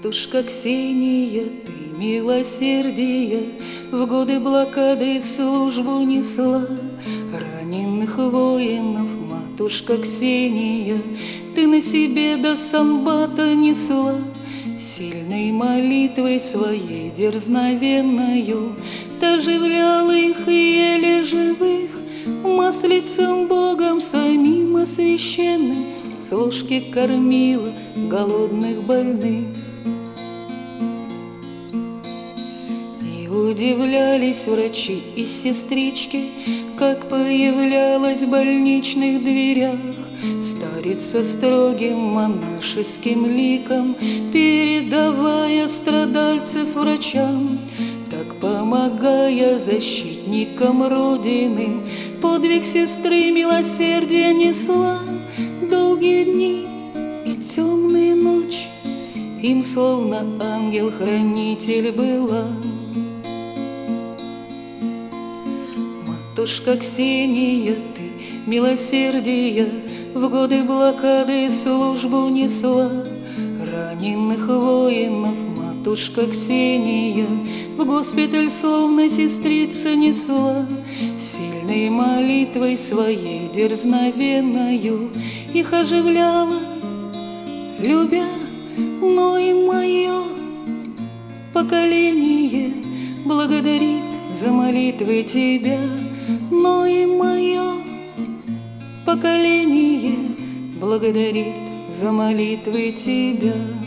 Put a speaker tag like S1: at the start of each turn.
S1: Матушка Ксения, ты милосердие, в годы блокады службу несла раненых воинов. Матушка Ксения, ты на себе до самбата несла, сильной молитвой своей дерзновенною ты оживляла их еле живых, маслицем Богом самим освященным с ложки кормила голодных больных. И удивлялись врачи и сестрички, как появлялась в больничных дверях старица строгим монашеским ликом, передавая страдальцев врачам, так помогая защитникам Родины. Подвиг сестры милосердия несла долгие дни и темные ночи, им словно ангел-хранитель была. Матушка Ксения, ты милосердия, в годы блокады службу несла раненых воинов. Матушка Ксения, в госпиталь словно сестрица несла, сильной молитвой своей дерзновенною их оживляла, любя. Но и мое поколение благодарит за молитвы тебя, но и мое поколение благодарит за молитвы тебя.